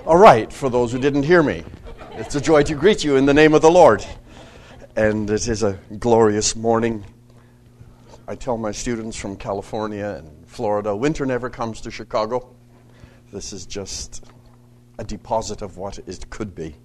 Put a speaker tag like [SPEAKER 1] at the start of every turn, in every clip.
[SPEAKER 1] All right, for those who didn't hear me, it's a joy to greet you in the name of the Lord. And it is a glorious morning. I tell my students from California and Florida, winter never comes to Chicago. This is just a deposit of what it could be.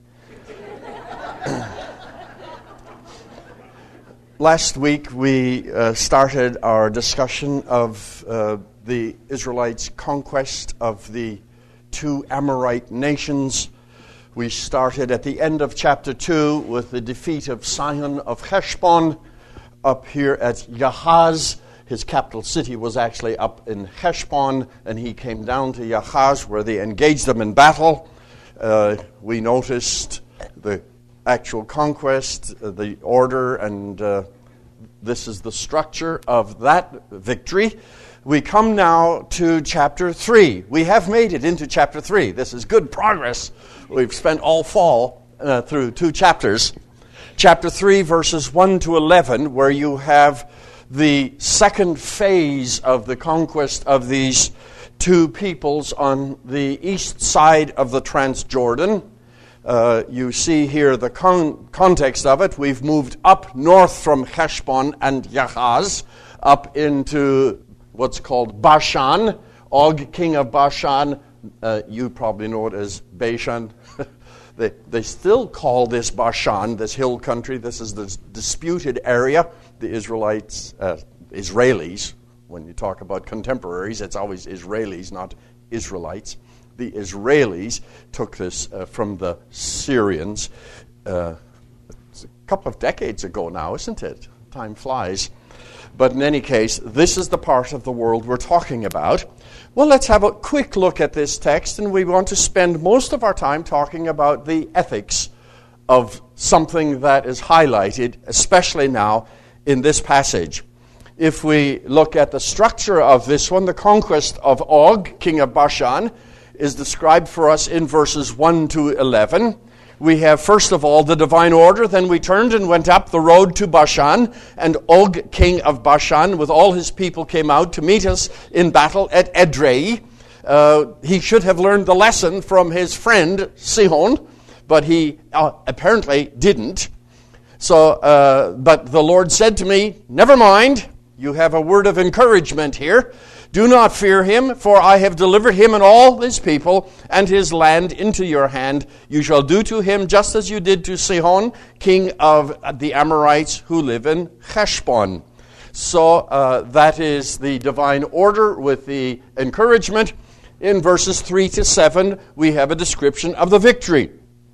[SPEAKER 1] Last week we started our discussion of the Israelites' conquest of the two Amorite nations. We started at the end of chapter 2 with the defeat of Sihon of Heshbon up here at Yahaz. His capital city was actually up in Heshbon, and he came down to Yahaz where they engaged them in battle. We noticed the actual conquest, the order, and this is the structure of that victory. We come now to chapter 3. We have made it into chapter 3. This is good progress. We've spent all fall through 2 chapters. Chapter 3, verses 1 to 11, where you have the second phase of the conquest of these two peoples on the east side of the Transjordan. You see here the context of it. We've moved up north from Heshbon and Yahaz up into what's called Bashan. Og, king of Bashan, you probably know it as Bashan. They still call this Bashan, this hill country. This is the disputed area. The Israelis, when you talk about contemporaries, it's always Israelis, not Israelites. The Israelis took this from the Syrians. It's a couple of decades ago now, isn't it? Time flies. But in any case, this is the part of the world we're talking about. Well, let's have a quick look at this text, and we want to spend most of our time talking about the ethics of something that is highlighted, especially now in this passage. If we look at the structure of this one, the conquest of Og, king of Bashan, is described for us in verses 1 to 11. We have, first of all, the divine order. Then we turned and went up the road to Bashan, and Og, king of Bashan, with all his people came out to meet us in battle at Edrei. He should have learned the lesson from his friend Sihon, but he apparently didn't. But the Lord said to me, "Never mind, you have a word of encouragement here. Do not fear him, for I have delivered him and all his people and his land into your hand. You shall do to him just as you did to Sihon, king of the Amorites who live in Heshbon." So that is the divine order with the encouragement. In verses 3 to 7, we have a description of the victory.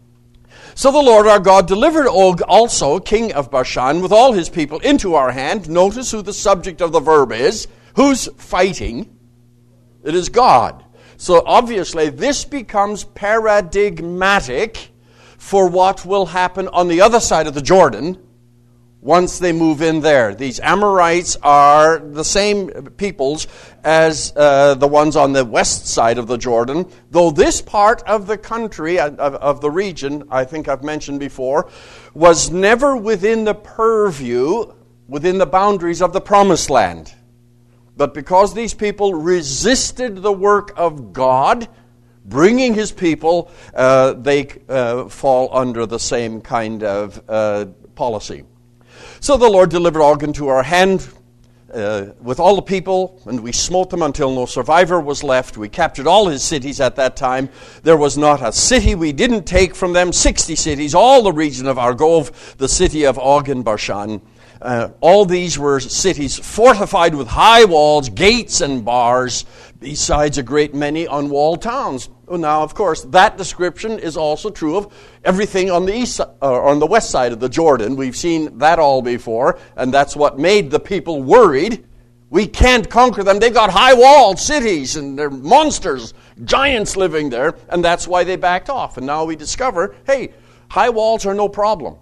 [SPEAKER 1] So the Lord our God delivered Og also, king of Bashan, with all his people into our hand. Notice who the subject of the verb is. Who's fighting? It is God. So obviously this becomes paradigmatic for what will happen on the other side of the Jordan once they move in there. These Amorites are the same peoples as the ones on the west side of the Jordan, though this part of the country, of the region, I think I've mentioned before, was never within the purview, within the boundaries of the Promised Land. But because these people resisted the work of God, bringing his people, they fall under the same kind of policy. So the Lord delivered Og into our hand with all the people, and we smote them until no survivor was left. We captured all his cities at that time. There was not a city we didn't take from them, 60 cities, all the region of Argov, the city of Og in Bashan. All these were cities fortified with high walls, gates, and bars, besides a great many unwalled towns. Now, of course, that description is also true of everything on the east or on the west side of the Jordan. We've seen that all before, and that's what made the people worried. We can't conquer them. They've got high-walled cities, and they're monsters, giants living there, and that's why they backed off. And now we discover, hey, high walls are no problem.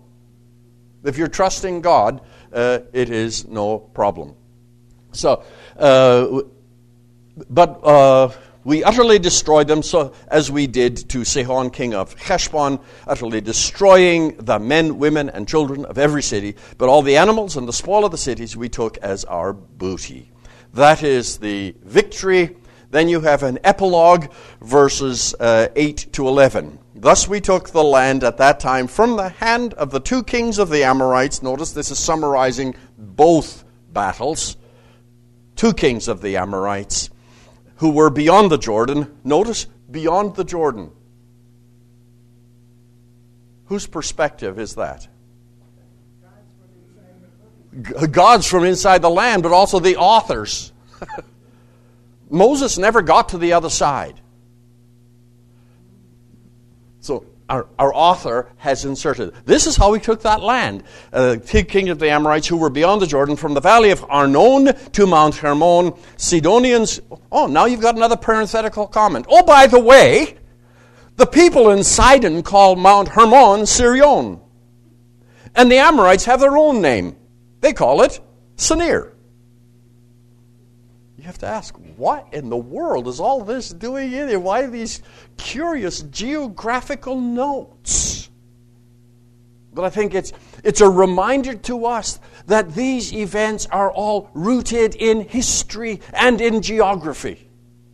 [SPEAKER 1] If you're trusting God, it is no problem. So, we utterly destroyed them, so as we did to Sihon, king of Heshbon, utterly destroying the men, women, and children of every city. But all the animals and the spoil of the cities we took as our booty. That is the victory Then you have an epilogue, verses 8 to 11. Thus we took the land at that time from the hand of the 2 kings of the Amorites. Notice this is summarizing both battles. 2 kings of the Amorites who were beyond the Jordan. Notice, beyond the Jordan. Whose perspective is that? God's from inside the land, but also the authors. Moses never got to the other side. So our author has inserted. This is how he took that land. The king of the Amorites who were beyond the Jordan, from the valley of Arnon to Mount Hermon, Sidonians. Oh, now you've got another parenthetical comment. Oh, by the way, the people in Sidon call Mount Hermon Sirion. And the Amorites have their own name. They call it Senir. You have to ask, what in the world is all this doing in here? Why these curious geographical notes? But I think it's a reminder to us that these events are all rooted in history and in geography.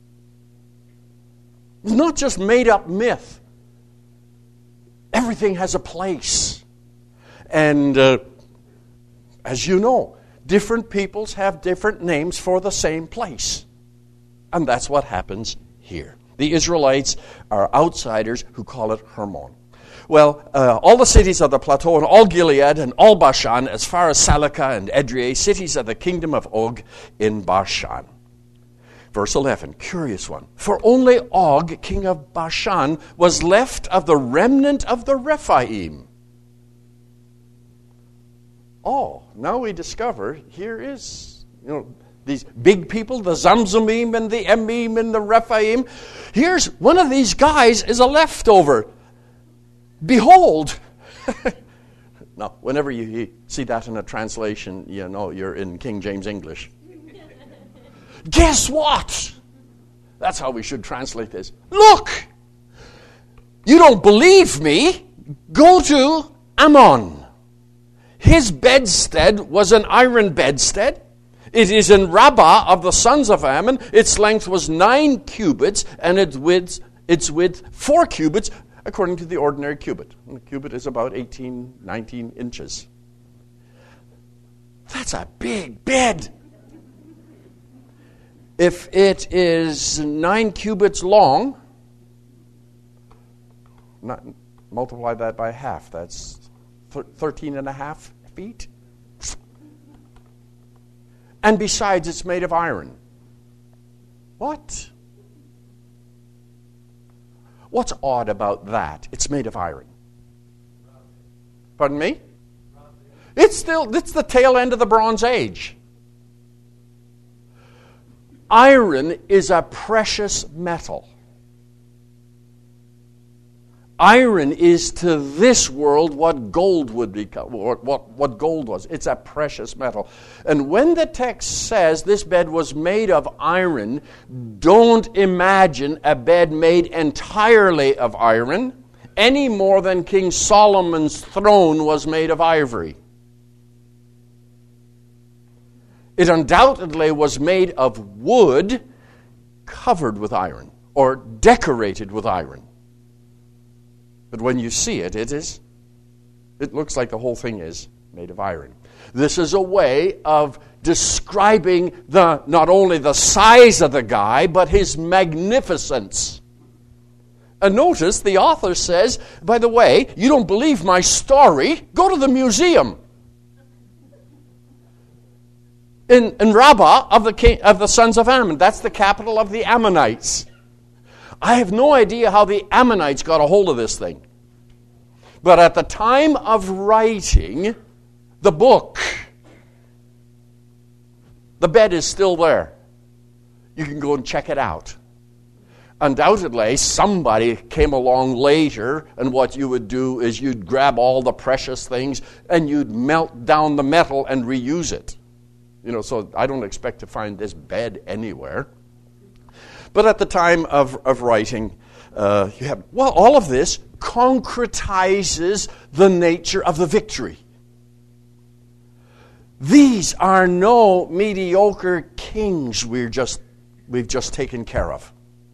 [SPEAKER 1] It's not just made-up myth. Everything has a place. And as you know, different peoples have different names for the same place. And that's what happens here. The Israelites are outsiders who call it Hermon. Well, all the cities of the plateau and all Gilead and all Bashan, as far as Salakah and Edrei, cities of the kingdom of Og in Bashan. Verse 11, curious one. For only Og, king of Bashan, was left of the remnant of the Rephaim. Oh, now we discover here is, these big people, the Zamzumim and the Emim and the Rephaim. Here's one of these guys is a leftover. Behold. Now, whenever you see that in a translation, you know you're in King James English. Guess what? That's how we should translate this. Look, you don't believe me? Go to Ammon. His bedstead was an iron bedstead. It is in Rabbah of the sons of Ammon. Its length was 9 cubits, and its width 4 cubits, according to the ordinary cubit. And a cubit is about 18, 19 inches. That's a big bed. If it is 9 cubits long, multiply that by half. That's 13 and a half feet. And besides, it's made of iron. What? What's odd about that? It's made of iron. Pardon me? It's the tail end of the Bronze Age. Iron is a precious metal. Iron is to this world what gold would become, what gold was. It's a precious metal. And when the text says this bed was made of iron, don't imagine a bed made entirely of iron, any more than King Solomon's throne was made of ivory. It undoubtedly was made of wood covered with iron or decorated with iron. But when you see it, it looks like the whole thing is made of iron. This is a way of describing not only the size of the guy, but his magnificence. And notice the author says, by the way, you don't believe my story? Go to the museum. In Rabbah of the sons of Ammon. That's the capital of the Ammonites. I have no idea how the Ammonites got a hold of this thing. But at the time of writing the book, the bed is still there. You can go and check it out. Undoubtedly, somebody came along later, and what you would do is you'd grab all the precious things and you'd melt down the metal and reuse it. So I don't expect to find this bed anywhere. But at the time of writing, you have, all of this concretizes the nature of the victory. These are no mediocre kings we're just we've just taken care of.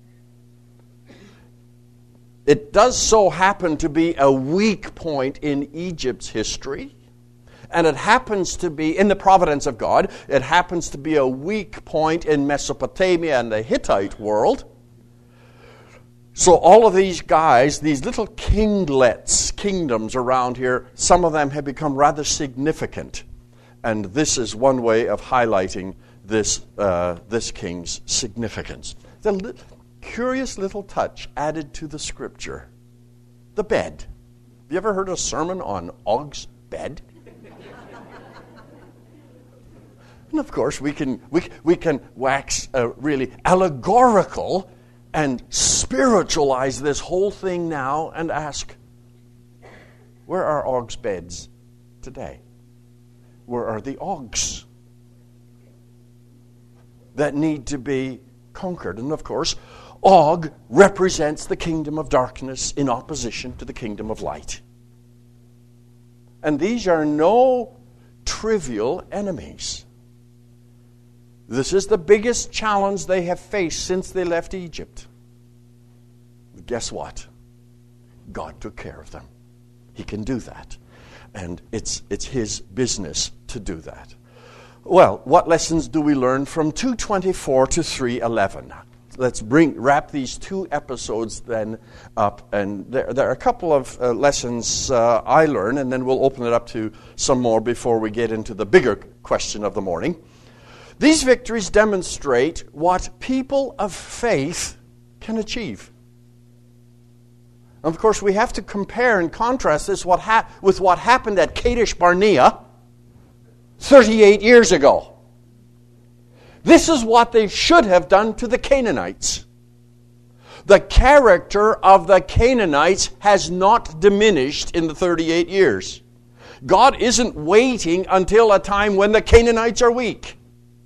[SPEAKER 1] It does so happen to be a weak point in Egypt's history, and it happens to be, in the providence of God, it happens to be a weak point in Mesopotamia and the Hittite world. So all of these guys, these little kinglets, kingdoms around here, some of them have become rather significant. And this is one way of highlighting this king's significance. The curious little touch added to the scripture. The bed. Have you ever heard a sermon on Og's bed? And of course, we can wax really allegorical and spiritualize this whole thing now and ask, where are Og's beds today? Where are the Ogs that need to be conquered? And of course, Og represents the kingdom of darkness in opposition to the kingdom of light. And these are no trivial enemies. This is the biggest challenge they have faced since they left Egypt. Guess what? God took care of them. He can do that. And it's His business to do that. Well, what lessons do we learn from 2:24 to 3:11? Let's wrap these two episodes then up. And there are a couple of lessons I learned, and then we'll open it up to some more before we get into the bigger question of the morning. These victories demonstrate what people of faith can achieve. Of course, we have to compare and contrast this with what happened at Kadesh Barnea 38 years ago. This is what they should have done to the Canaanites. The character of the Canaanites has not diminished in the 38 years. God isn't waiting until a time when the Canaanites are weak.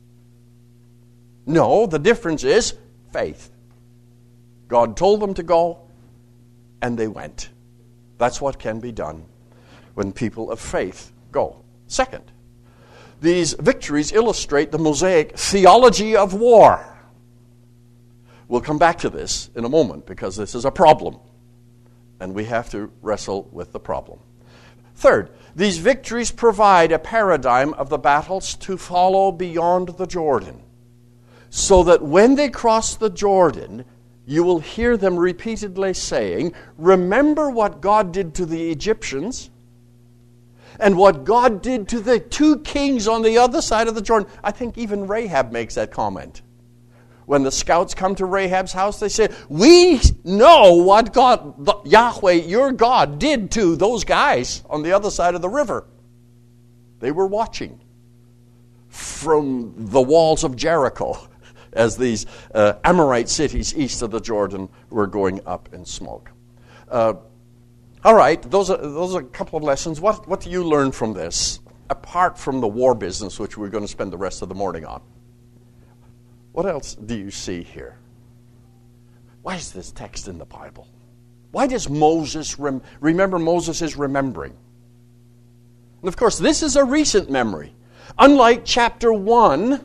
[SPEAKER 1] No, the difference is faith. God told them to go, and they went. That's what can be done when people of faith go. Second, these victories illustrate the Mosaic theology of war. We'll come back to this in a moment because this is a problem, and we have to wrestle with the problem. Third, these victories provide a paradigm of the battles to follow beyond the Jordan, so that when they cross the Jordan, you will hear them repeatedly saying, remember what God did to the Egyptians and what God did to the two kings on the other side of the Jordan. I think even Rahab makes that comment. When the scouts come to Rahab's house, they say, we know what God, Yahweh, your God, did to those guys on the other side of the river. They were watching from the walls of Jericho as these Amorite cities east of the Jordan were going up in smoke. All right, those are a couple of lessons. What do you learn from this, apart from the war business, which we're going to spend the rest of the morning on? What else do you see here? Why is this text in the Bible? Why does Moses remember? Moses is remembering. And of course, this is a recent memory. Unlike chapter 1,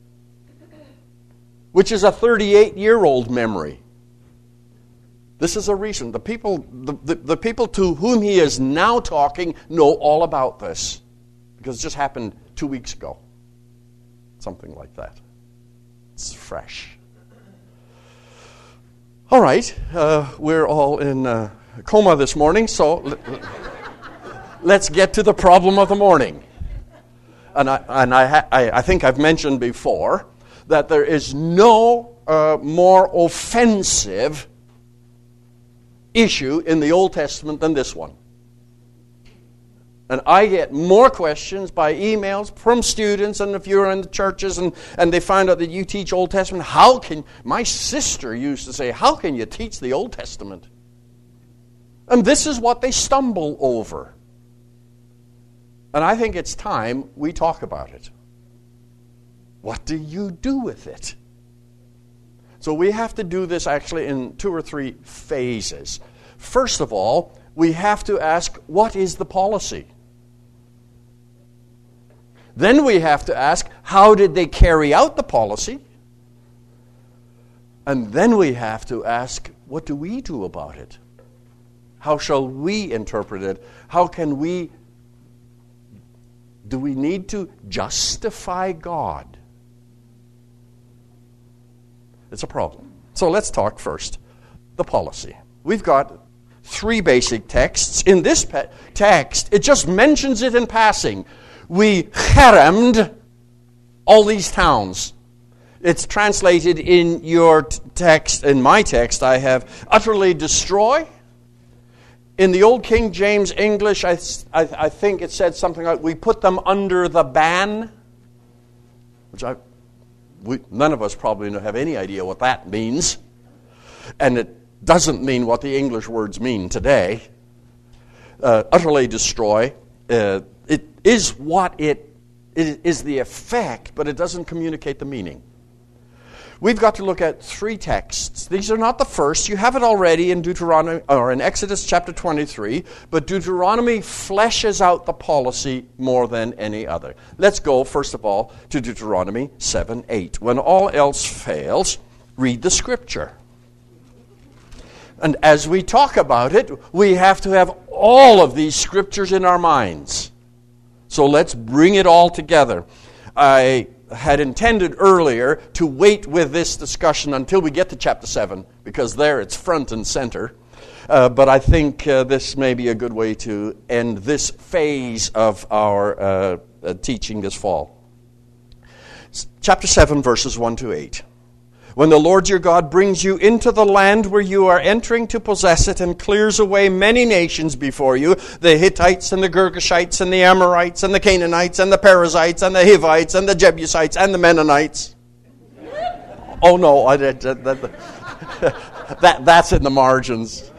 [SPEAKER 1] which is a 38-year-old memory. This is a recent. The people to whom he is now talking know all about this, because it just happened 2 weeks ago. Something like that. It's fresh. All right, we're all in coma this morning, so let's get to the problem of the morning. And I think I've mentioned before that there is no more offensive issue in the Old Testament than this one. And I get more questions by emails from students, and if you're in the churches and they find out that you teach Old Testament, my sister used to say, how can you teach the Old Testament? And this is what they stumble over. And I think it's time we talk about it. What do you do with it? So we have to do this actually in 2 or 3 phases. First of all, we have to ask, what is the policy? Then we have to ask, how did they carry out the policy? And then we have to ask, what And then we have to ask, what do we do about it? How shall we interpret it? How can we... Do we need to justify God? It's a problem. So let's talk first the policy. We've got 3 basic texts. In this text, it just mentions it in passing. We cheremed all these towns. It's translated in your text, in my text, I have utterly destroy. In the Old King James English, I think it said something like, we put them under the ban, which none of us probably have any idea what that means. And it doesn't mean what the English words mean today. Utterly destroy. It is what it is the effect, but it doesn't communicate the meaning. We've got to look at 3 texts. These are not the first. You have it already in Deuteronomy or in Exodus chapter 23, but Deuteronomy fleshes out the policy more than any other. Let's go, first of all, to Deuteronomy 7:8. When all else fails, read the Scripture. And as we talk about it, we have to have all of these Scriptures in our minds. So let's bring it all together. I had intended earlier to wait with this discussion until we get to chapter 7, because there it's front and center. But I think this may be a good way to end this phase of our teaching this fall. Chapter 7, verses 1 to 8. When the Lord your God brings you into the land where you are entering to possess it and clears away many nations before you, the Hittites and the Girgashites and the Amorites and the Canaanites and the Perizzites and the Hivites and the Jebusites and the Mennonites. Oh no, that's in the margins.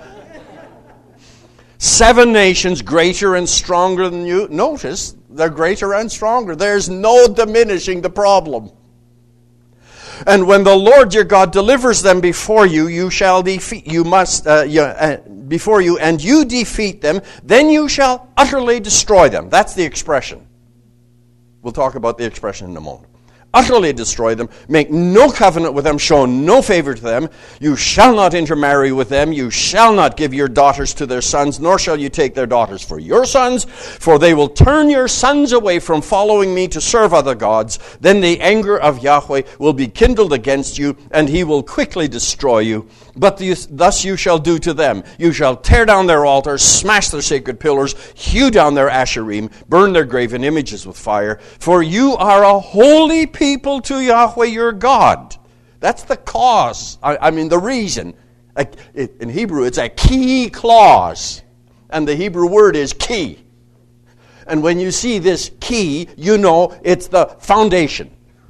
[SPEAKER 1] 7 nations greater and stronger than you. Notice, they're greater and stronger. There's no diminishing the problem. And when the Lord your God delivers them before you, you shall defeat. Before you, and you defeat them. Then you shall utterly destroy them. That's the expression. We'll talk about the expression in a moment. Utterly destroy them. Make no covenant with them. Show no favor to them. You shall not intermarry with them. You shall not give your daughters to their sons, nor shall you take their daughters for your sons, for they will turn your sons away from following me to serve other gods. Then the anger of Yahweh will be kindled against you, and he will quickly destroy you. But thus you shall do to them. You shall tear down their altars, smash their sacred pillars, hew down their asherim, burn their graven images with fire. For you are a holy people to Yahweh your God. That's the cause. I mean the reason. In Hebrew it's a key clause. And the Hebrew word is key. And when you see this key, you know it's the foundation.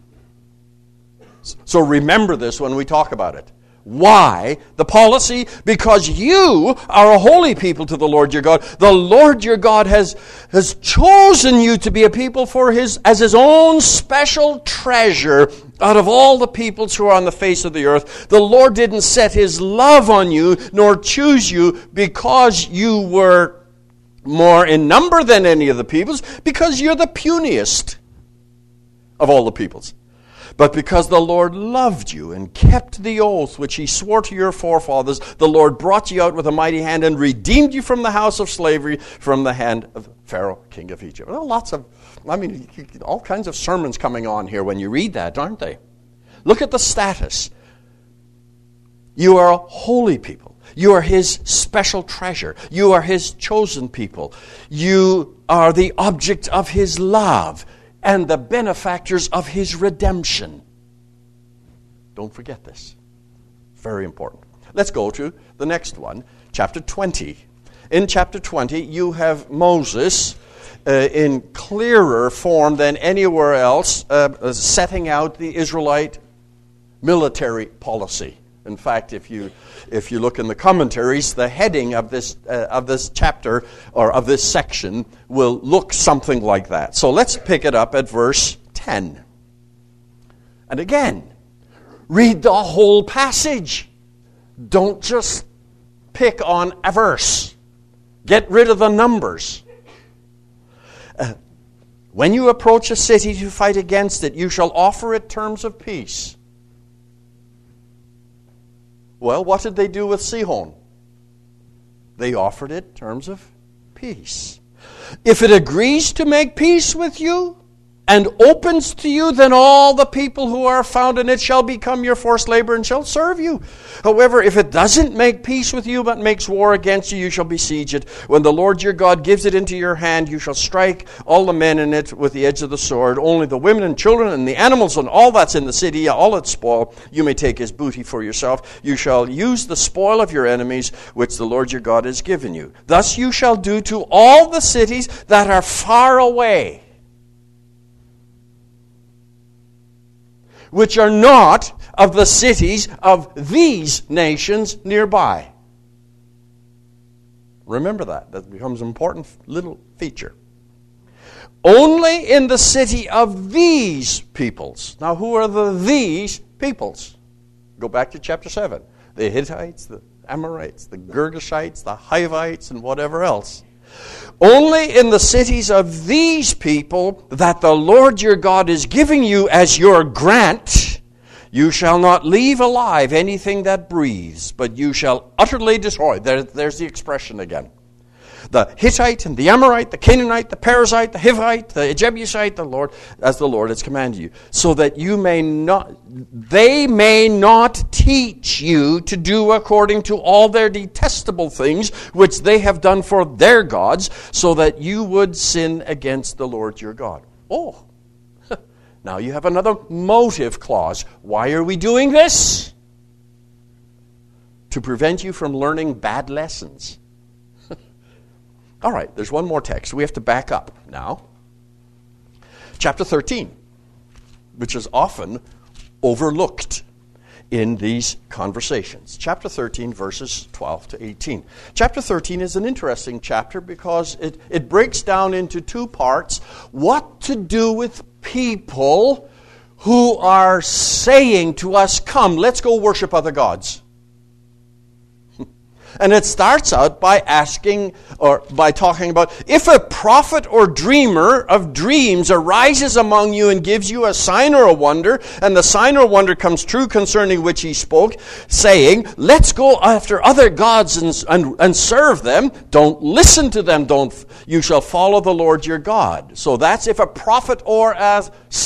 [SPEAKER 1] So remember this when we talk about it. Why? The policy? Because you are a holy people to the Lord your God. The Lord your God has chosen you to be a people as his own special treasure out of all the peoples who are on the face of the earth. The Lord didn't set his love on you, nor choose you because you were more in number than any of the peoples, because you're the puniest of all the peoples. But because the Lord loved you and kept the oath which he swore to your forefathers, the Lord brought you out with a mighty hand and redeemed you from the house of slavery, from the hand of Pharaoh, king of Egypt. Well, all kinds of sermons coming on here when you read that, aren't they? Look at the status. You are a holy people. You are his special treasure. You are his chosen people. You are the object of his love and the benefactors of his redemption. Don't forget this. Very important. Let's go to the next one, chapter 20. In chapter 20, you have Moses in clearer form than anywhere else setting out the Israelite military policy. In fact, if you look in the commentaries, the heading of this chapter or of this section will look something like that. So let's pick it up at verse 10. And again, read the whole passage. Don't just pick on a verse. Get rid of the numbers. When you approach a city to fight against it, you shall offer it terms of peace. Well, what did they do with Sihon? They offered it terms of peace. If it agrees to make peace with you and opens to you, then all the people who are found in it shall become your forced labor and shall serve you. However, if it doesn't make peace with you but makes war against you, you shall besiege it. When the Lord your God gives it into your hand, you shall strike all the men in it with the edge of the sword. Only the women and children and the animals and all that's in the city, all its spoil, you may take as booty for yourself. You shall use the spoil of your enemies, which the Lord your God has given you. Thus you shall do to all the cities that are far away, which are not of the cities of these nations nearby. Remember that. That becomes an important little feature. Only in the city of these peoples. Now, who are these peoples? Go back to chapter 7. The Hittites, the Amorites, the Girgashites, the Hivites, and whatever else. Only in the cities of these people that the Lord your God is giving you as your grant, you shall not leave alive anything that breathes, but you shall utterly destroy. There's the expression again. The Hittite and the Amorite, the Canaanite, the Perizzite, the Hivite, the Jebusite, as the Lord has commanded you, so that they may not teach you to do according to all their detestable things which they have done for their gods, so that you would sin against the Lord your God. Oh, now you have another motive clause. Why are we doing this? To prevent you from learning bad lessons. All right, there's one more text. We have to back up now. Chapter 13, which is often overlooked in these conversations. Chapter 13, verses 12 to 18. Chapter 13 is an interesting chapter because it breaks down into two parts. What to do with people who are saying to us, come, let's go worship other gods. And it starts out by asking, or by talking about, if a prophet or dreamer of dreams arises among you and gives you a sign or a wonder, and the sign or wonder comes true concerning which he spoke, saying, let's go after other gods and serve them, don't listen to them, you shall follow the Lord your God. So that's if a prophet or a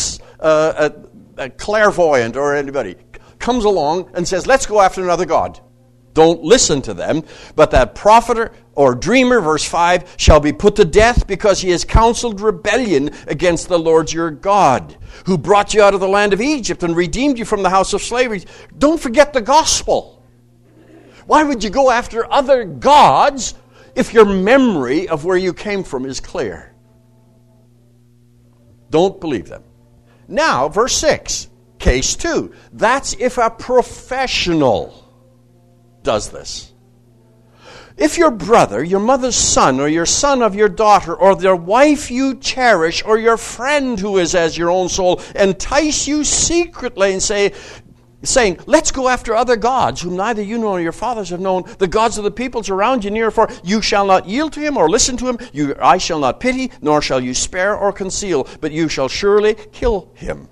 [SPEAKER 1] clairvoyant or anybody comes along and says, let's go after another god. Don't listen to them. But that prophet or dreamer, verse 5, shall be put to death because he has counseled rebellion against the Lord your God, who brought you out of the land of Egypt and redeemed you from the house of slavery. Don't forget the gospel. Why would you go after other gods if your memory of where you came from is clear? Don't believe them. Now, verse 6, case 2. That's if a professional does this. If your brother, your mother's son, or your son of your daughter, or your wife you cherish, or your friend who is as your own soul, entice you secretly and saying, let's go after other gods, whom neither you nor your fathers have known, the gods of the peoples around you near, for you shall not yield to him or listen to him. I shall not pity, nor shall you spare or conceal, but you shall surely kill him.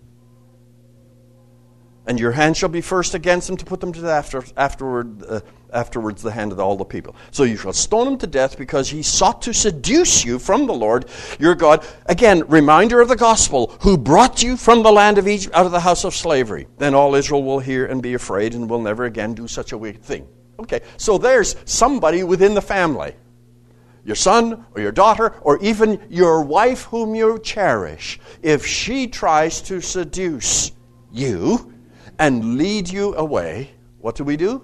[SPEAKER 1] And your hand shall be first against them to put them to death, afterwards the hand of all the people. So you shall stone him to death because he sought to seduce you from the Lord your God. Again, reminder of the gospel, who brought you from the land of Egypt out of the house of slavery. Then all Israel will hear and be afraid and will never again do such a wicked thing. Okay, so there's somebody within the family. Your son or your daughter or even your wife whom you cherish. If she tries to seduce you and lead you away, what do we do?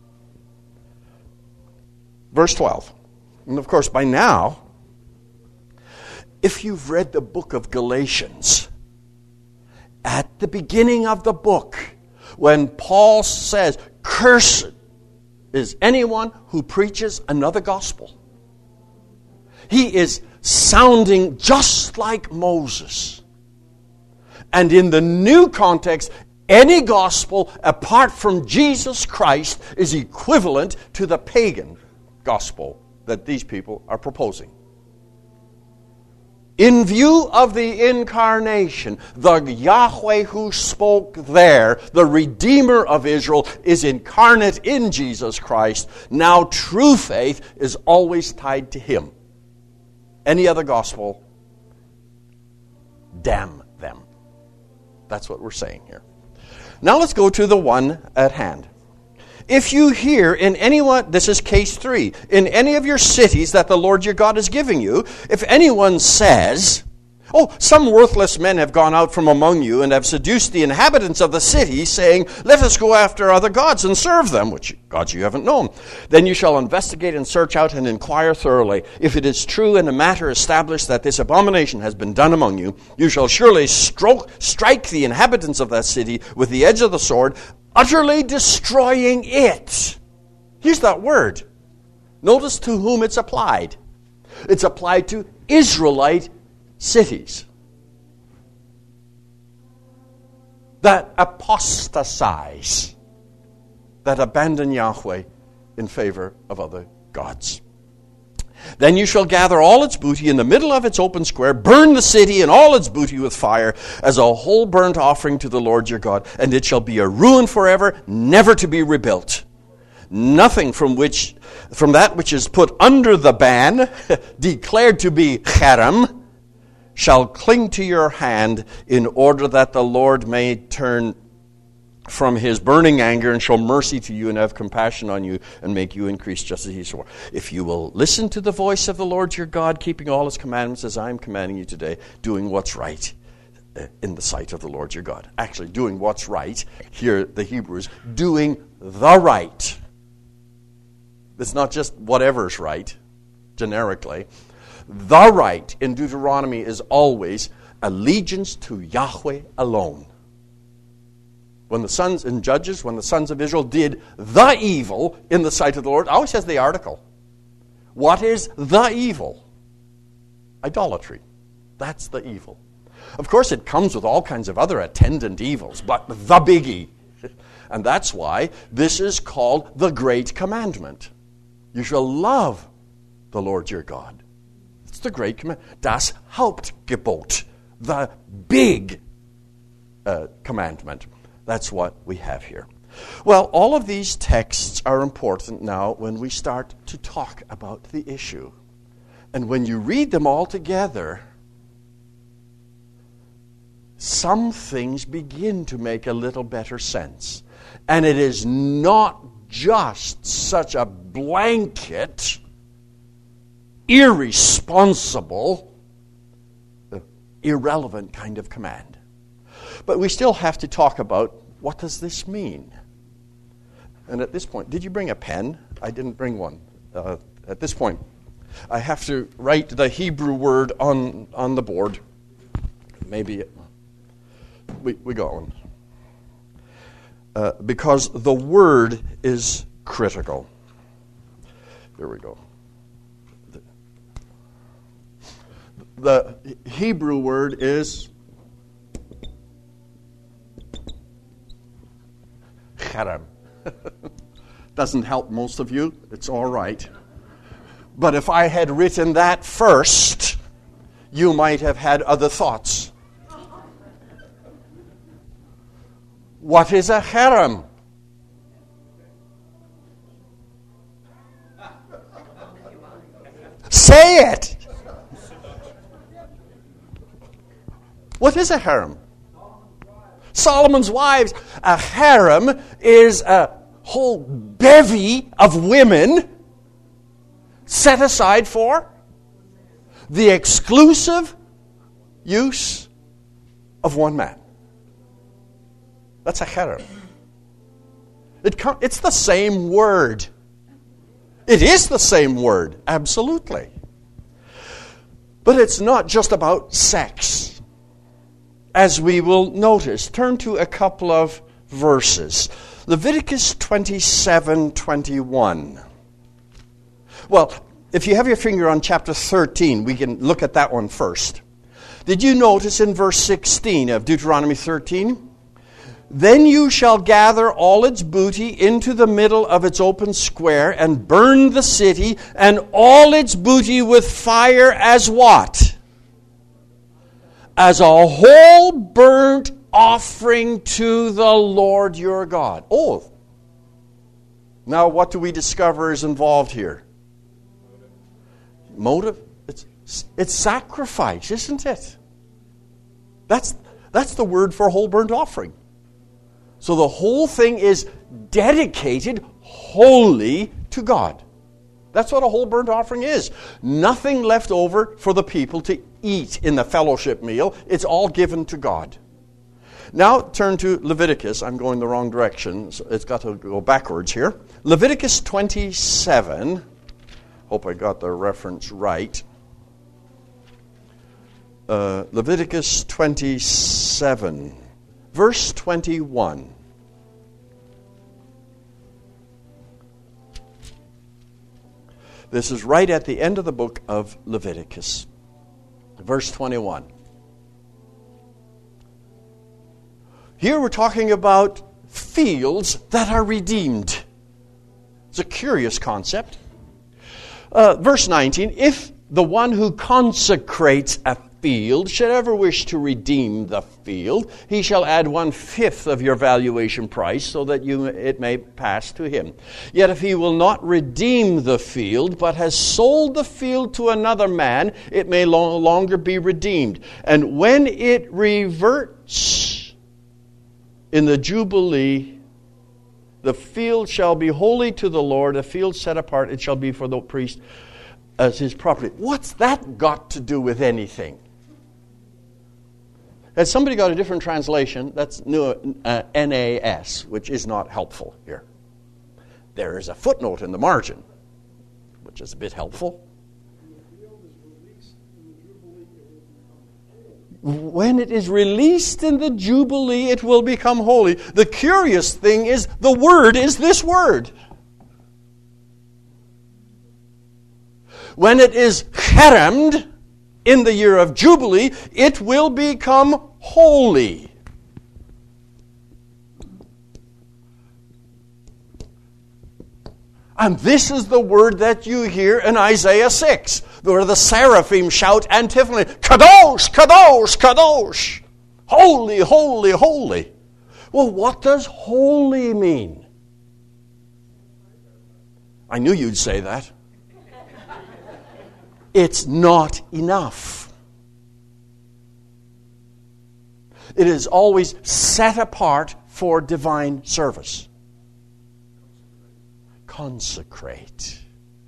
[SPEAKER 1] Verse 12. And of course, by now, if you've read the book of Galatians, at the beginning of the book, when Paul says, cursed is anyone who preaches another gospel, he is sounding just like Moses. And in the new context, any gospel apart from Jesus Christ is equivalent to the pagan gospel that these people are proposing. In view of the incarnation, the Yahweh who spoke there, the Redeemer of Israel, is incarnate in Jesus Christ. Now true faith is always tied to Him. Any other gospel, damn them. That's what we're saying here. Now let's go to the one at hand. If you hear in anyone, this is case 3, in any of your cities that the Lord your God is giving you, if anyone says, "Oh, some worthless men have gone out from among you and have seduced the inhabitants of the city, saying, 'Let us go after other gods and serve them,' which gods you haven't known. Then you shall investigate and search out and inquire thoroughly. If it is true and the matter established that this abomination has been done among you, you shall surely strike the inhabitants of that city with the edge of the sword, utterly destroying it." Here's that word. Notice to whom it's applied. It's applied to Israelite cities that apostatize, that abandon Yahweh in favor of other gods. Then you shall gather all its booty in the middle of its open square, burn the city and all its booty with fire as a whole burnt offering to the Lord your God, and it shall be a ruin forever, never to be rebuilt. Nothing from that which is put under the ban, declared to be cherem, shall cling to your hand, in order that the Lord may turn from His burning anger and show mercy to you and have compassion on you and make you increase just as He swore. If you will listen to the voice of the Lord your God, keeping all His commandments as I am commanding you today, doing what's right in the sight of the Lord your God. Actually, doing what's right, here the Hebrews, doing the right. It's not just whatever's right, generically. The right in Deuteronomy is always allegiance to Yahweh alone. When the sons in Judges, when the sons of Israel did the evil in the sight of the Lord, it always has the article. What is the evil? Idolatry. That's the evil. Of course, it comes with all kinds of other attendant evils, but the biggie. And that's why this is called the Great Commandment. You shall love the Lord your God. It's the Great Commandment. Das Hauptgebot. The big commandment. That's what we have here. Well, all of these texts are important now when we start to talk about the issue. And when you read them all together, some things begin to make a little better sense. And it is not just such a blanket, irresponsible, irrelevant kind of command. But we still have to talk about, what does this mean? And at this point, did you bring a pen? I didn't bring one. At this point, I have to write the Hebrew word on the board. Maybe we got one. Because the word is critical. Here we go. The Hebrew word is cherem. Doesn't help most of you. It's all right. But if I had written that first, you might have had other thoughts. What is a cherem? Say it! What is a harem? Solomon's wives. A harem is a whole bevy of women set aside for the exclusive use of one man. That's a harem. It's the same word. It is the same word, absolutely. But it's not just about sex. As we will notice, turn to a couple of verses. Leviticus 27:21. Well, if you have your finger on chapter 13, we can look at that one first. Did you notice in verse 16 of Deuteronomy 13? Then you shall gather all its booty into the middle of its open square and burn the city and all its booty with fire as what? as a whole burnt offering to the Lord your God. Oh, now what do we discover is involved here? Motive? It's sacrifice, isn't it? That's the word for whole burnt offering. So the whole thing is dedicated wholly to God. That's what a whole burnt offering is. Nothing left over for the people to eat in the fellowship meal. It's all given to God. Now turn to Leviticus. I'm going the wrong direction, so it's got to go backwards here. Leviticus 27. Hope I got the reference right. Leviticus 27, verse 21. This is right at the end of the book of Leviticus. Verse 21. Here we're talking about fields that are redeemed. It's a curious concept. Verse 19, if the one who consecrates a field should ever wish to redeem the field, he shall add 1/5 of your valuation price so that it may pass to him. Yet if he will not redeem the field, but has sold the field to another man, it may no longer be redeemed. And when it reverts in the Jubilee, the field shall be holy to the Lord, a field set apart, it shall be for the priest as his property. What's that got to do with anything? Has somebody got a different translation? That's NAS, which is not helpful here. There is a footnote in the margin, which is a bit helpful. When it is released in the Jubilee, it will become holy. The curious thing is, the word is this word. When it is cheremed in the year of Jubilee, it will become holy. And this is the word that you hear in Isaiah 6, where the seraphim shout antiphonally, Kadosh, Kadosh, Kadosh, holy, holy, holy. Well, what does holy mean? I knew you'd say that. It's not enough. It is always set apart for divine service. Consecrate.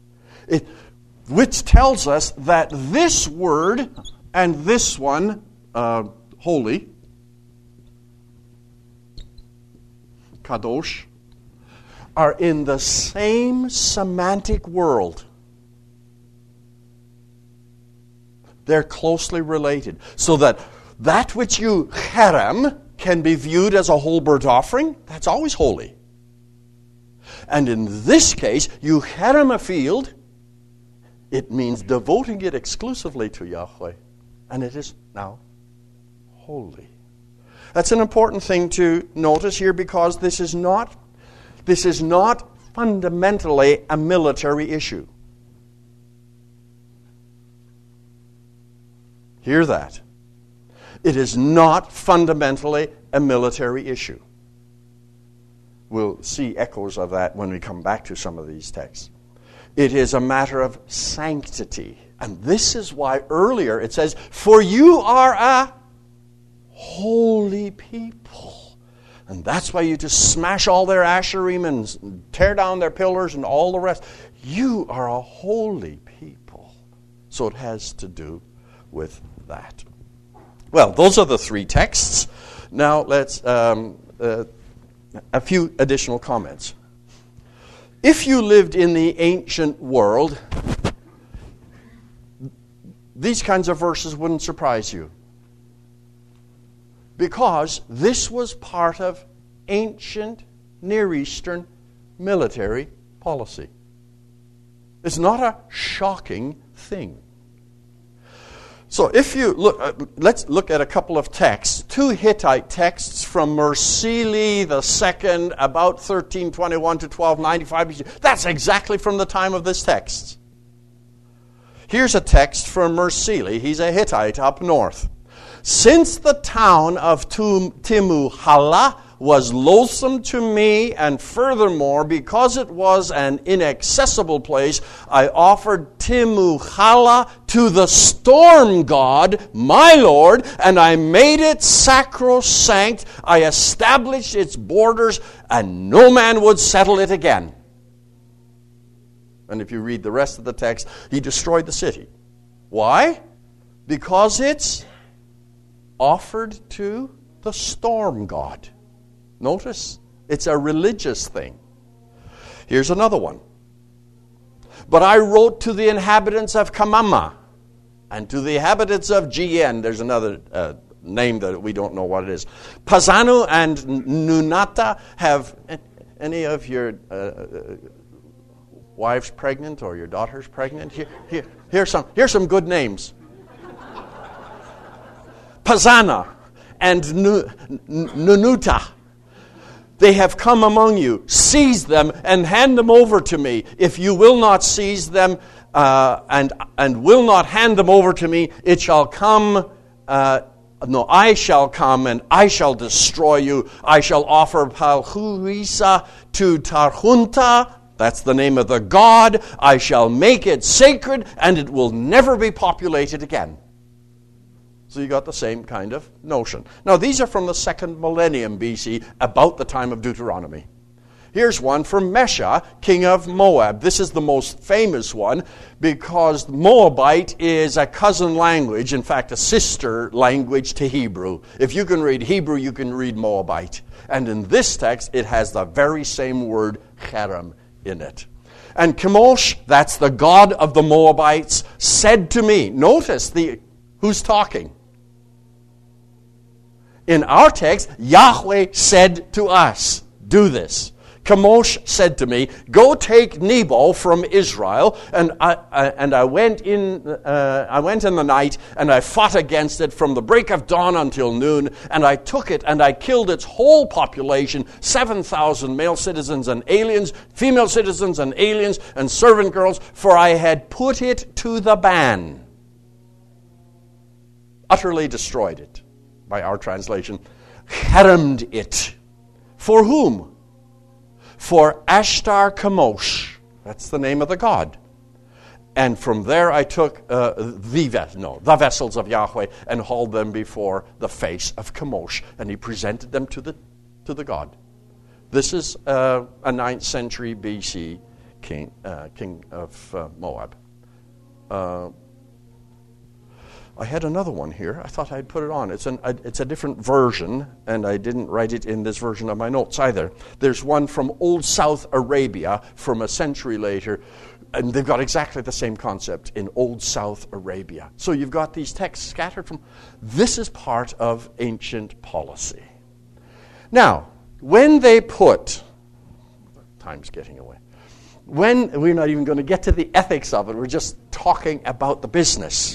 [SPEAKER 1] Which tells us that this word and this one, holy, kadosh, are in the same semantic world. They're closely related. So that which you cherem can be viewed as a whole burnt offering. That's always holy. And in this case, you cherem a field. It means devoting it exclusively to Yahweh. And it is now holy. That's an important thing to notice here, because this is not fundamentally a military issue. Hear that. It is not fundamentally a military issue. We'll see echoes of that when we come back to some of these texts. It is a matter of sanctity. And this is why earlier it says, for you are a holy people. And that's why you just smash all their asherim and tear down their pillars and all the rest. You are a holy people. So it has to do with that. Well, those are the three texts. Now let's a few additional comments. If you lived in the ancient world, these kinds of verses wouldn't surprise you, because this was part of ancient Near Eastern military policy. It's not a shocking thing. So if you look, let's look at a couple of texts. Two Hittite texts from Mursili II, about 1321 to 1295. That's exactly from the time of this text. Here's a text from Mursili. He's a Hittite up north. Since the town of Timuhala was loathsome to me, and furthermore, because it was an inaccessible place, I offered Timuhala to the storm god, my Lord, and I made it sacrosanct. I established its borders, and no man would settle it again. And if you read the rest of the text, he destroyed the city. Why? Because it's offered to the storm god. Notice, it's a religious thing. Here's another one. But I wrote to the inhabitants of Kamama and to the inhabitants of Gien. There's another name that we don't know what it is. Pazanu and Nunata. Have any of your wives pregnant or your daughters pregnant? Here's some good names. Pazana and Nunuta. They have come among you. Seize them and hand them over to me. If you will not seize them and will not hand them over to me, it shall come. I shall come and I shall destroy you. I shall offer Palhurisa to Tarhunta. That's the name of the god. I shall make it sacred, and it will never be populated again. So you got the same kind of notion. Now, these are from the 2nd millennium BC, about the time of Deuteronomy. Here's one from Mesha, king of Moab. This is the most famous one because Moabite is a cousin language, in fact, a sister language to Hebrew. If you can read Hebrew, you can read Moabite. And in this text, it has the very same word, cherem, in it. And Chemosh, that's the god of the Moabites, said to me, notice who's talking. In our text, Yahweh said to us, do this. Chemosh said to me, go take Nebo from Israel. And I went in the night, and I fought against it from the break of dawn until noon. And I took it, and I killed its whole population, 7,000 male citizens and aliens, female citizens and aliens, and servant girls, for I had put it to the ban. Utterly destroyed it, by our translation. Cheremed it. For whom? For Ashtar Chemosh. That's the name of the god. And from there I took the vessels of Yahweh and hauled them before the face of Chemosh. And he presented them to the god. This is a 9th century BC king of Moab. I had another one here. I thought I'd put it on. It's a different version, and I didn't write it in this version of my notes either. There's one from Old South Arabia from a century later, and they've got exactly the same concept in Old South Arabia. So you've got these texts scattered from. This is part of ancient policy. Now, when they put, time's getting away. When we're not even going to get to the ethics of it, we're just talking about the business.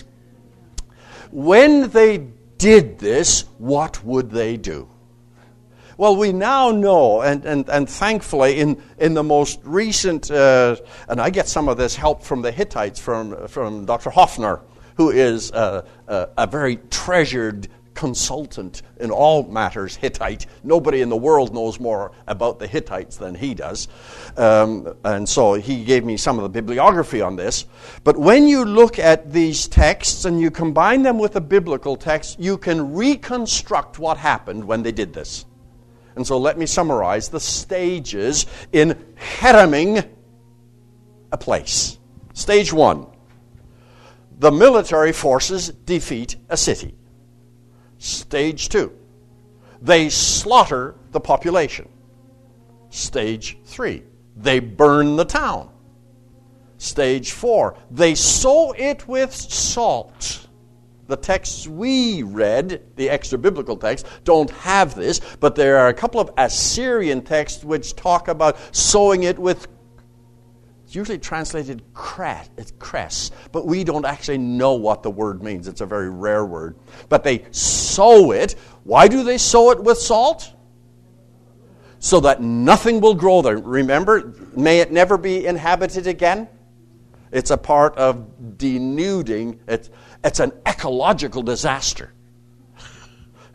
[SPEAKER 1] When they did this, what would they do? Well, we now know, and thankfully in the most recent, and I get some of this help from the Hittites, from Dr. Hoffner, who is a very treasured consultant in all matters Hittite. Nobody in the world knows more about the Hittites than he does. And so he gave me some of the bibliography on this. But when you look at these texts and you combine them with the biblical text, you can reconstruct what happened when they did this. And so let me summarize the stages in chereming a place. Stage 1. The military forces defeat a city. Stage 2, they slaughter the population. Stage 3, they burn the town. Stage 4, they sow it with salt. The texts we read, the extra biblical texts, don't have this, but there are a couple of Assyrian texts which talk about sowing it with, it's usually translated cress, but we don't actually know what the word means. It's a very rare word. But they sow it. Why do they sow it with salt? So that nothing will grow there. Remember, may it never be inhabited again? It's a part of denuding. It's an ecological disaster.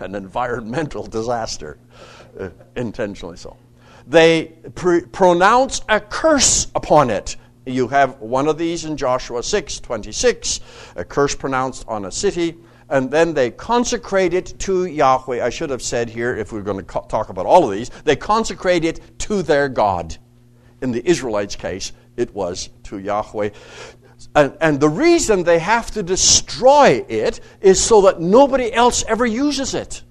[SPEAKER 1] an environmental disaster, intentionally so. They pronounce a curse upon it. You have one of these in Joshua 6:26, a curse pronounced on a city, and then they consecrate it to Yahweh. I should have said here, if we're going to talk about all of these, they consecrate it to their God. In the Israelites' case, it was to Yahweh. And the reason they have to destroy it is so that nobody else ever uses it.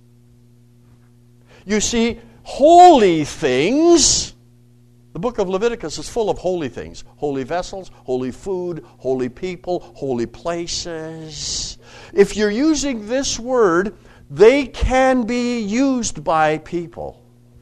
[SPEAKER 1] You see, holy things, the book of Leviticus is full of holy things. Holy vessels, holy food, holy people, holy places. If you're using this word, they can be used by people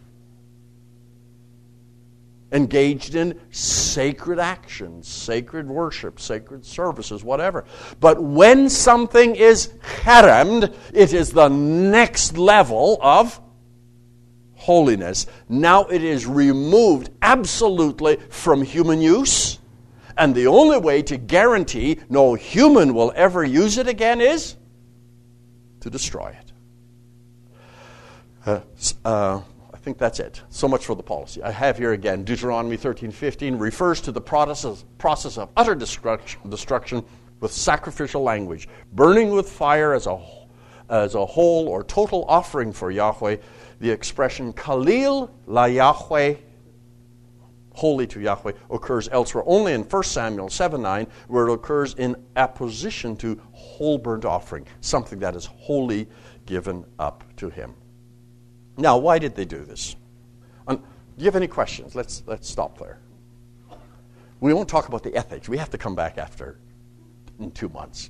[SPEAKER 1] engaged in sacred actions, sacred worship, sacred services, whatever. But when something is harammed, it is the next level of holiness. Now it is removed absolutely from human use, and the only way to guarantee no human will ever use it again is to destroy it. I think that's it. So much for the policy. I have here again, Deuteronomy 13:15 refers to the process of utter destruction with sacrificial language, burning with fire as a whole or total offering for Yahweh. The expression Kalil la Yahweh, holy to Yahweh, occurs elsewhere only in 1 Samuel 7:9, where it occurs in apposition to whole burnt offering, something that is wholly given up to Him. Now, why did they do this? Do you have any questions? Let's stop there. We won't talk about the ethics. We have to come back in 2 months.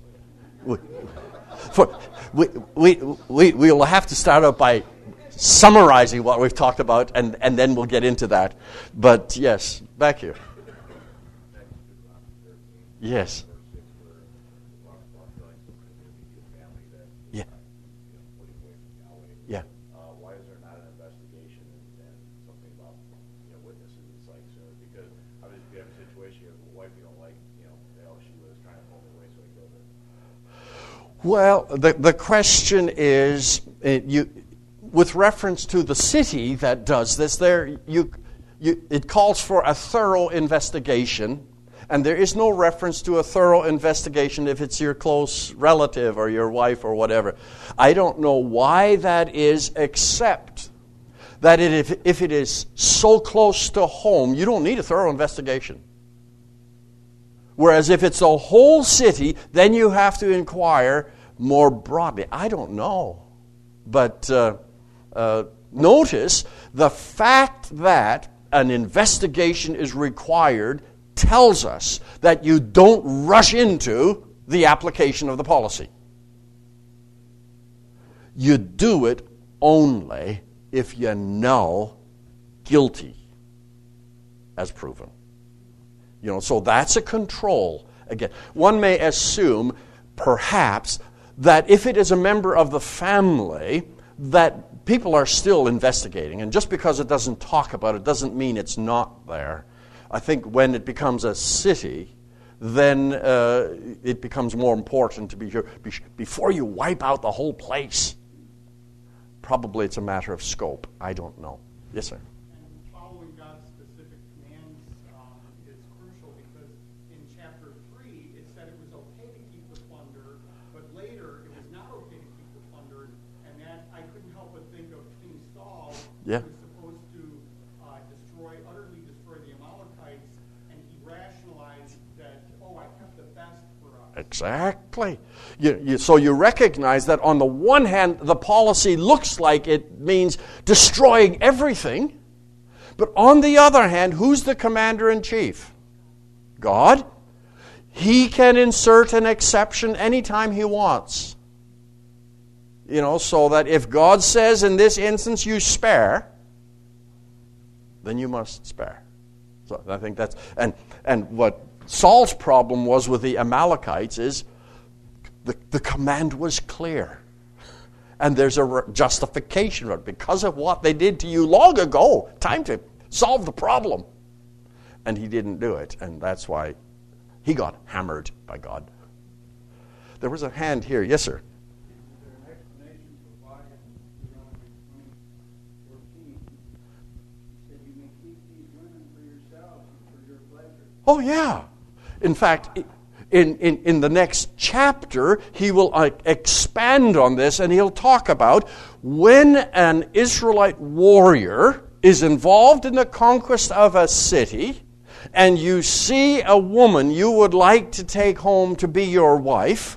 [SPEAKER 1] We'll have to start out by summarizing what we've talked about, and then we'll get into that. But yes, back here. Yes. Yeah. Yeah.
[SPEAKER 2] Why is there not an investigation and something about witnesses and such? Because obviously, if you have a situation, you have a wife you don't like, she was trying to pull me away, so he killed her.
[SPEAKER 1] Well, the question is, with reference to the city that does this, it calls for a thorough investigation, and there is no reference to a thorough investigation if it's your close relative or your wife or whatever. I don't know why that is, except that if it is so close to home, you don't need a thorough investigation. Whereas if it's a whole city, then you have to inquire more broadly. I don't know. But notice the fact that an investigation is required tells us that you don't rush into the application of the policy. You do it only if you know guilty as proven. So that's a control. Again, one may assume, perhaps, that if it is a member of the family, that people are still investigating. And just because it doesn't talk about it doesn't mean it's not there. I think when it becomes a city, then it becomes more important to be sure. Before you wipe out the whole place, probably it's a matter of scope. I don't know. Yes, sir.
[SPEAKER 3] And following God's specific commands is crucial because in chapter 3 it said it was okay to keep the plunder, but later it was not okay to keep the plunder, and that I couldn't help but think of King Saul,
[SPEAKER 1] Yeah.
[SPEAKER 3] who was supposed to utterly destroy the Amalekites, and he rationalized that, I kept the best for us.
[SPEAKER 1] Exactly. So you recognize that on the one hand, the policy looks like it means destroying everything, but on the other hand, who's the commander-in-chief? God. He can insert an exception anytime he wants. So that if God says in this instance you spare, then you must spare. So I think that's and what Saul's problem was with the Amalekites is the command was clear. And there's a justification because of what they did to you long ago. Time to solve the problem. And he didn't do it, and that's why he got hammered by God. There was a hand here. Yes, sir.
[SPEAKER 4] Is there an explanation provided
[SPEAKER 1] Oh, yeah. In fact, in the next chapter, he will expand on this, and he'll talk about when an Israelite warrior is involved in the conquest of a city, and you see a woman you would like to take home to be your wife,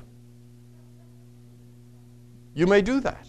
[SPEAKER 1] you may do that.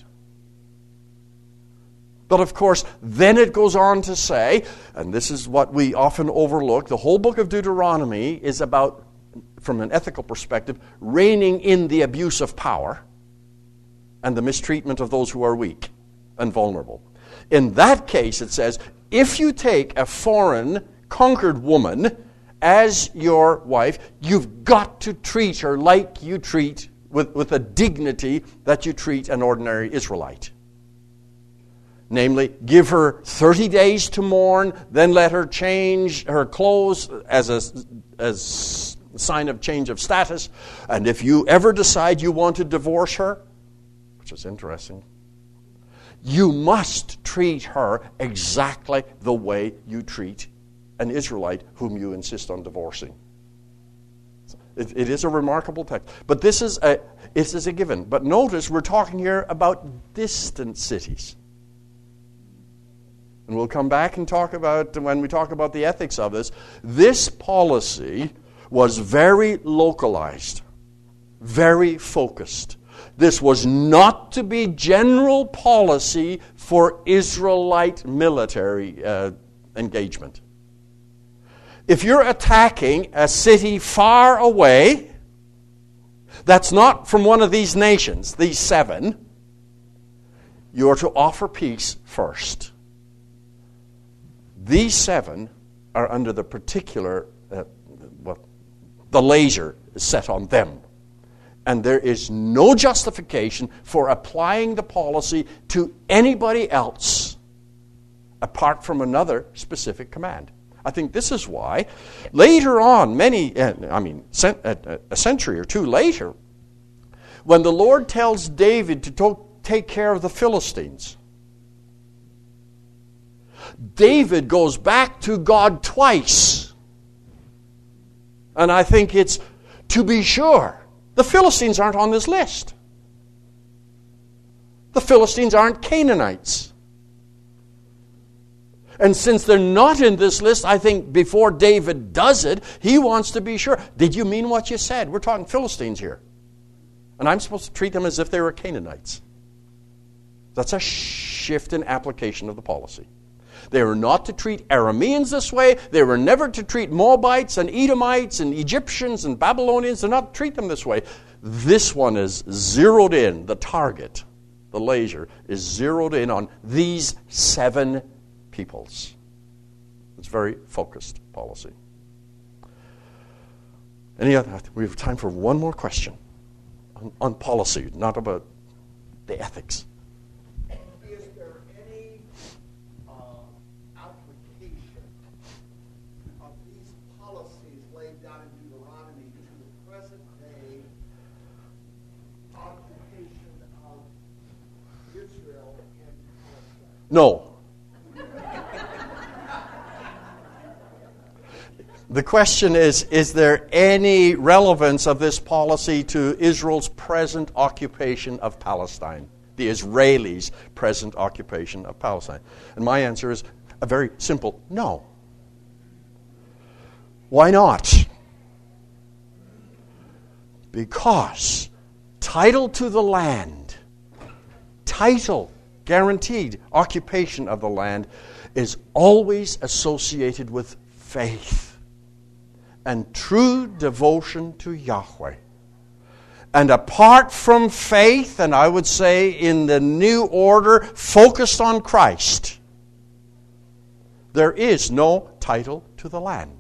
[SPEAKER 1] But of course, then it goes on to say, and this is what we often overlook, the whole book of Deuteronomy is about, from an ethical perspective, reigning in the abuse of power and the mistreatment of those who are weak and vulnerable. In that case, it says, if you take a foreign, conquered woman as your wife, you've got to treat her like you treat, with a dignity that you treat an ordinary Israelite. Namely, give her 30 days to mourn, then let her change her clothes as a sign of change of status. And if you ever decide you want to divorce her, which is interesting, you must treat her exactly the way you treat an Israelite whom you insist on divorcing. It is a remarkable text. But this is a given. But notice we're talking here about distant cities. And we'll come back and talk about, when we talk about the ethics of this, this policy was very localized, very focused. This was not to be general policy for Israelite military engagement. If you're attacking a city far away, that's not from one of these nations, these 7, you're to offer peace first. These 7 are under the particular, the laser is set on them. And there is no justification for applying the policy to anybody else apart from another specific command. I think this is why later on, a century or two later, when the Lord tells David to take care of the Philistines, David goes back to God twice. And I think it's to be sure. The Philistines aren't on this list. The Philistines aren't Canaanites. And since they're not in this list, I think before David does it, he wants to be sure. Did you mean what you said? We're talking Philistines here. And I'm supposed to treat them as if they were Canaanites. That's a shift in application of the policy. They were not to treat Arameans this way. They were never to treat Moabites and Edomites and Egyptians and Babylonians. They're not to treat them this way. This one is zeroed in. The target, the laser, is zeroed in on these 7 peoples. It's very focused policy. We have time for one more question on policy, not about the ethics.
[SPEAKER 4] Is there any application of these policies laid down in Deuteronomy to the present day occupation of Israel and Palestine?
[SPEAKER 1] No. The question is there any relevance of this policy to Israel's present occupation of Palestine? The Israelis' present occupation of Palestine? And my answer is a very simple no. Why not? Because title to the land, guaranteed occupation of the land, is always associated with faith and true devotion to Yahweh. And apart from faith, and I would say in the new order focused on Christ, there is no title to the land.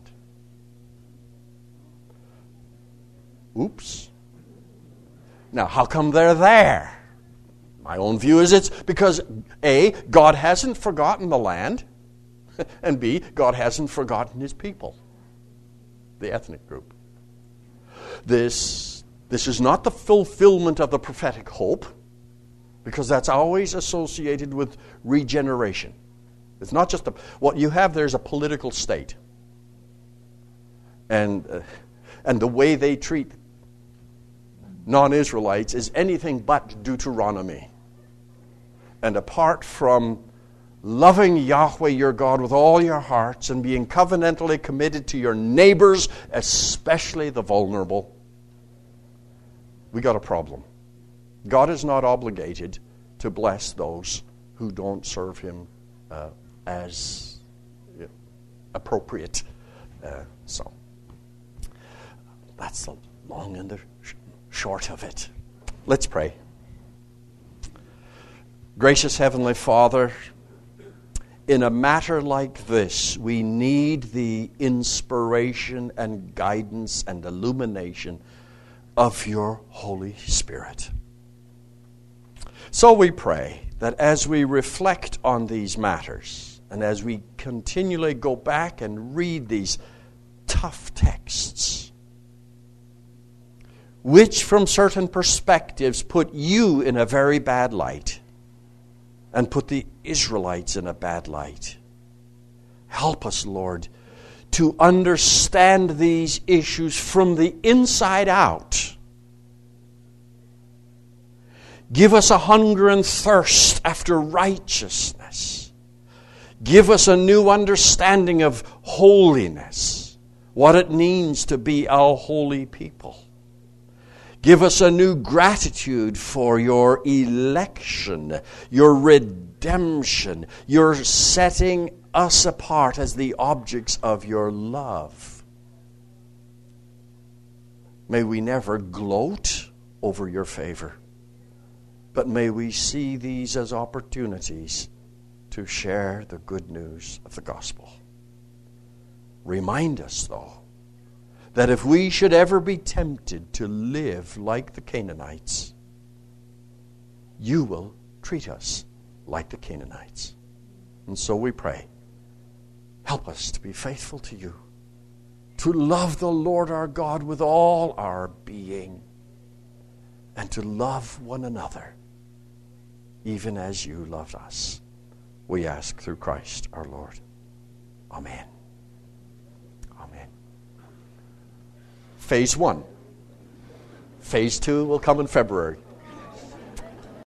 [SPEAKER 1] Oops. Now, how come they're there? My own view is it's because A, God hasn't forgotten the land, and B, God hasn't forgotten His people, the ethnic group. This is not the fulfillment of the prophetic hope, because that's always associated with regeneration. It's not just what you have there is a political state. and the way they treat non-Israelites is anything but Deuteronomy. And apart from loving Yahweh your God with all your hearts and being covenantally committed to your neighbors, especially the vulnerable, we got a problem. God is not obligated to bless those who don't serve Him as appropriate. So that's the long and the short of it. Let's pray. Gracious Heavenly Father, in a matter like this, we need the inspiration and guidance and illumination of your Holy Spirit. So we pray that as we reflect on these matters, and as we continually go back and read these tough texts, which from certain perspectives put you in a very bad light, and put the Israelites in a bad light. Help us, Lord, to understand these issues from the inside out. Give us a hunger and thirst after righteousness. Give us a new understanding of holiness, what it means to be a holy people. Give us a new gratitude for your election, your redemption, your setting us apart as the objects of your love. May we never gloat over your favor, but may we see these as opportunities to share the good news of the gospel. Remind us, though, that if we should ever be tempted to live like the Canaanites, you will treat us like the Canaanites. And so we pray, help us to be faithful to you, to love the Lord our God with all our being, and to love one another, even as you loved us. We ask through Christ our Lord. Amen. Amen. Phase 1. Phase 2 will come in February.